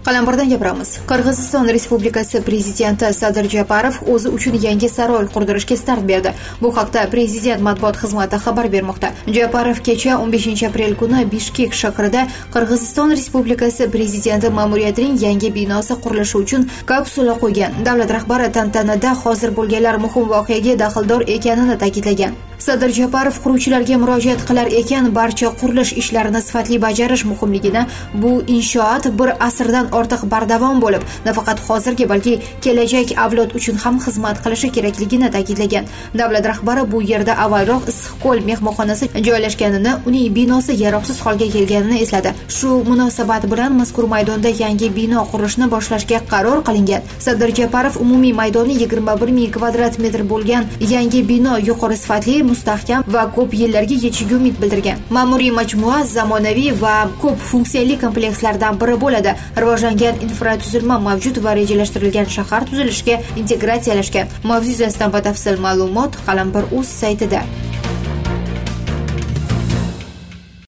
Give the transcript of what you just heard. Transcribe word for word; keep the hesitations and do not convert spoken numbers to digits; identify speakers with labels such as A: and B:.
A: Qalambardan gapiramiz. Qirg'iziston Respublikasi prezidenti Sadir Japarov o'zi uchun yangi saroy qurdirishga start berdi. Bu haqda prezident matbuot xizmati xabar bermoqda. Japarov kecha o'n beshinchi aprel kuni Bishkek shahrida Qirg'iziston Respublikasi prezidenti ma'muriyatining yangi binosi qurilishi uchun kapsula qo'ygan. Davlat rahbari tantanada hozir bo'lganlar muhim voqeaga daxldor ekanini ta'kidlagan. Sadir Japarov quruvchilarga murojaat qilar ekan, barcha qurilish ishlarini sifatli bajarish muhimligini, bu inshoot bir asrdan ortiq bardavom bo'lib, nafaqat hozirgi, balki kelajak avlod uchun ham xizmat qilishi kerakligini ta'kidlagan. Davlat rahbari bu yerda avvalroq Issiqko'l mehmonxonasi joylashganini, uning binosi yaroqsiz holga kelganini esladi. Shu munosabat bilan mazkur maydonda yangi bino qurilishni boshlashga qaror qilingan. Sadir Japarov umumiy maydoni yigirma bir ming kvadrat metr bo'lgan yangi bino yuqori sifatli, mustahkam va ko'p yillarga yetishiga umid bildirgan. Ma'muriy majmua zamonaviy va ko'p funksiyali komplekslardan biri bo'ladi. Rivojlangan infratuzilma mavjud va rejalashtirilgan shahar tuzilishiga integratsiyalashgan. Mavzu yuzasidan batafsil ma'lumot Qalambar.uz saytida.